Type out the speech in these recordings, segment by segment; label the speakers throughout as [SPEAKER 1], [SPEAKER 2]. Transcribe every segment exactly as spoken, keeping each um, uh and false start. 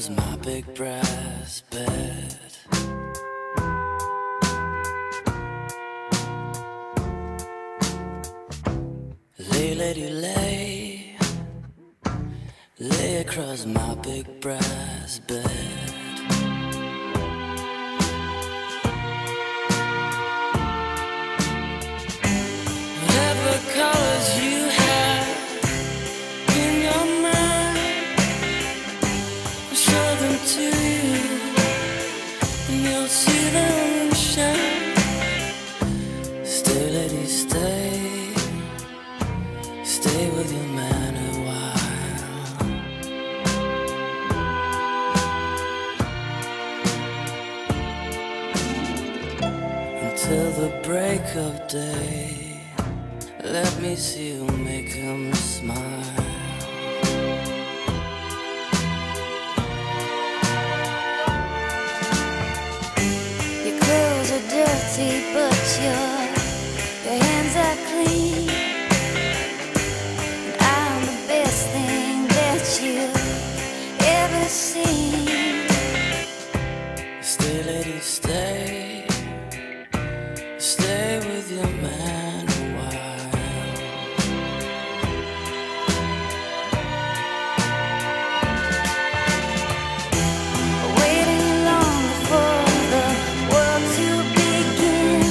[SPEAKER 1] across my big brass bed. Lay, lady, lay, lay across my big brass bed. Whatever colors you have in your mind, I'll show them to you, and you'll see them shine. Stay, lady, stay, stay with your man a while. Until the break of day, let me see you make him smile.
[SPEAKER 2] Your clothes are dirty, but your, your hands are clean. And I'm the best thing that you've ever seen.
[SPEAKER 1] Stay, lady, stay, stay with your man a while.
[SPEAKER 2] Waiting long for the world to begin.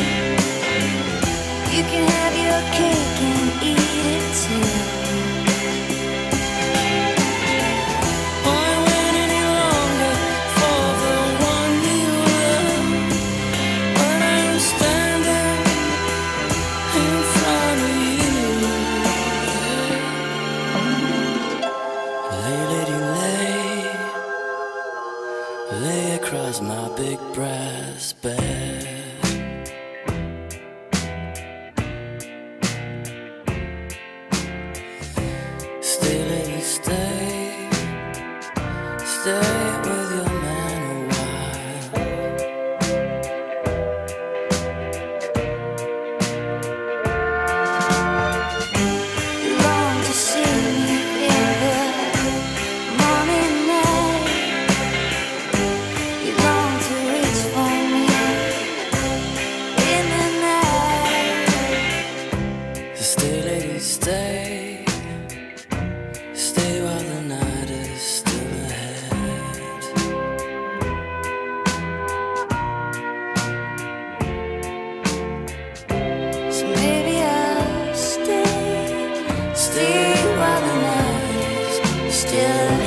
[SPEAKER 2] You can have your cake and eat it too.
[SPEAKER 1] Why wait any longer for the one you love, when I'm standing in front of you? Lay, lady, lay, lay across my big brass bed. Stay, lady, stay, stay with your man a while.
[SPEAKER 2] You long to see me in the morning light. You long to reach for me in the night.
[SPEAKER 1] So stay, lady, stay, stay while the night is still ahead.
[SPEAKER 2] So maybe I'll stay, stay while the night is still